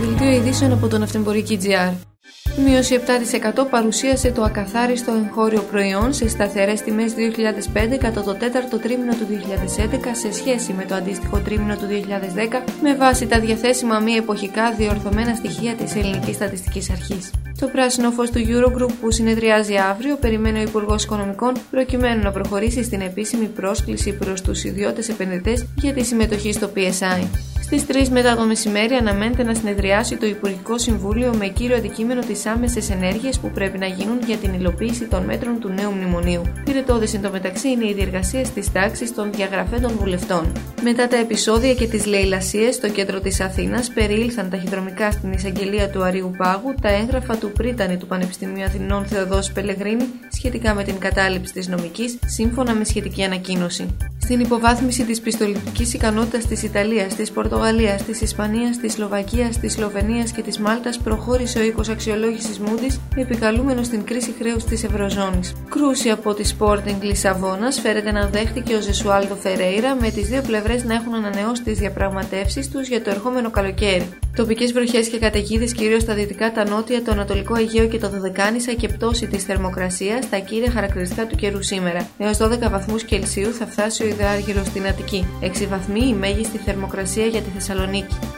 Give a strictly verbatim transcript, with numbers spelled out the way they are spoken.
Δελτίο ειδήσεων από τον Ναυτεμπορική τζι αρ. Μείωση επτά τοις εκατό παρουσίασε το ακαθάριστο εγχώριο προϊόν σε σταθερές τιμές δύο χιλιάδες πέντε κατά το τέταρτο τρίμηνο του δύο χιλιάδες έντεκα σε σχέση με το αντίστοιχο τρίμηνο του δύο χιλιάδες δέκα με βάση τα διαθέσιμα μη εποχικά διορθωμένα στοιχεία της Ελληνικής Στατιστικής Αρχής. Το πράσινο φως του Eurogroup που συνεδριάζει αύριο περιμένει ο Υπουργός Οικονομικών προκειμένου να προχωρήσει στην επίσημη πρόσκληση προς τους ιδιώτες επενδυτές για τη συμμετοχή στο πι ες άι. Στις τρεις μετά το μεσημέρι αναμένεται να συνεδριάσει το Υπουργικό Συμβούλιο με κύριο αντικείμενο τις άμεσες ενέργειες που πρέπει να γίνουν για την υλοποίηση των μέτρων του νέου μνημονίου. Πυρετώδες εντωμεταξύ είναι οι διεργασίες της τάξης των διαγραφέντων βουλευτών. Μετά τα επεισόδια και τις λαιλασίες στο κέντρο της Αθήνας, περιήλθαν ταχυδρομικά στην εισαγγελία του Αριού Πάγου τα έγγραφα του πρίτανη του Πανεπιστημίου Αθηνών Θεοδόση Πελεγρίνη σχετικά με την κατάληψη της νομικής, σύμφωνα με σχετική ανακοίνωση. Στην υποβάθμιση της πιστοληπτικής ικανότητας της Ιταλίας, της Πορτογαλίας, της Ισπανίας, της Σλοβακίας, της Σλοβενίας και της Μάλτας προχώρησε ο οίκος αξιολόγησης Moody's, επικαλούμενος στην κρίση χρέους της Ευρωζώνης. Κρούση από τη Sporting Λισαβόνας φέρεται να δέχτηκε ο Ζεσουάλντο Φερέιρα, με τις δύο πλευρές να έχουν ανανεώσει τις διαπραγματεύσεις τους για το ερχόμενο καλοκαίρι. Τοπικές βροχές και καταιγίδες κυρίως στα δυτικά, τα νότια, το Ανατολικό Αιγαίο και το Δωδεκάνησα και πτώση της θερμοκρασίας, τα κύρια χαρακτηριστικά του καιρού σήμερα. Έως δώδεκα βαθμούς Κελσίου θα φτάσει ο υδράργυρος στην Αττική. έξι βαθμοί η μέγιστη θερμοκρασία για τη Θεσσαλονίκη.